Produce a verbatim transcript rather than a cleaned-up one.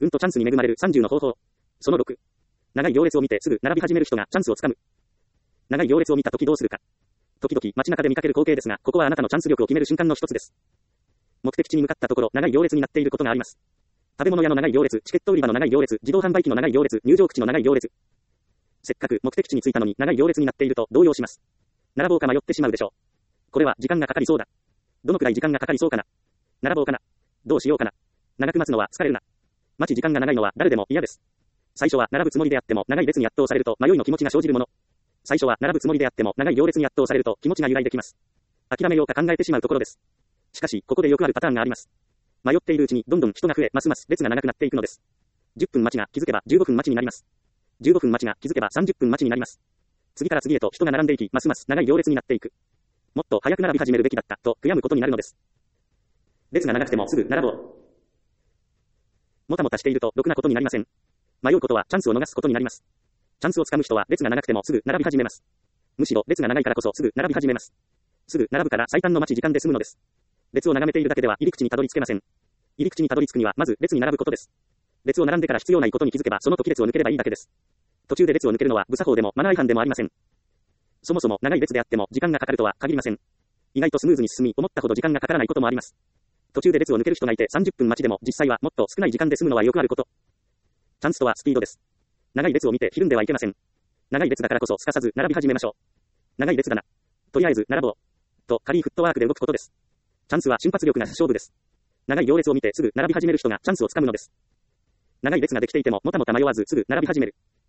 うんとチャンスに恵まれるさんじゅうの方法。そのろく。長い行列を見てすぐ並び始める人がチャンスをつかむ。長い行列を見たときどうするか。時々街中で見かける光景ですが、ここはあなたのチャンス力を決める瞬間の一つです。目的地に向かったところ、長い行列になっていることがあります。食べ物屋の長い行列、チケット売り場の長い行列、自動販売機の長い行列、入場口の長い行列。せっかく目的地に着いたのに長い行列になっていると動揺します。並ぼうか迷ってしまうでしょう。これは時間がかかりそうだ。どのくらい時間がかかりそうかな。並ぼうかな。どうしようかな。長く待つのは疲れるな。待ち時間が長いのは誰でも嫌です。最初は並ぶつもりであっても長い列に圧倒されると迷いの気持ちが生じるもの。最初は並ぶつもりであっても長い行列に圧倒されると気持ちが揺らいできます。諦めようか考えてしまうところです。しかし、ここでよくあるパターンがあります。迷っているうちにどんどん人が増え、ますます列が長くなっていくのです。じゅっぷん待ちが気づけばじゅうごふん待ちになります。じゅうごふん待ちが気づけばさんじゅっぷん待ちになります。次から次へと人が並んでいき、ますます長い行列になっていく。もっと早く並び始めるべきだったと悔やむことになるのです。列が長くてもすぐ並ぼう。もたもたしているとろくなことになりません。迷うことはチャンスを逃すことになります。チャンスをつかむ人は列が長くてもすぐ並び始めます。むしろ列が長いからこそすぐ並び始めます。すぐ並ぶから最短の待ち時間で済むのです。列を眺めているだけでは入り口にたどり着けません。入り口にたどり着くにはまず列に並ぶことです。列を並んでから必要ないことに気づけばその時列を抜ければいいだけです。途中で列を抜けるのは無作法でもマナー違反でもありません。そもそも長い列であっても時間がかかるとは限りません。意外とスムーズに進み思ったほど時間がかからないこともあります。途中で列を抜ける人がいてさんじゅっぷん待ちでも実際はもっと少ない時間で済むのはよくあること。チャンスとはスピードです。長い列を見てひるんではいけません。長い列だからこそすかさず並び始めましょう。長い列だな。とりあえず並ぼう。と軽いフットワークで動くことです。チャンスは瞬発力が勝負です。長い行列を見てすぐ並び始める人がチャンスをつかむのです。長い列ができていてももたもた迷わずすぐ並び始める。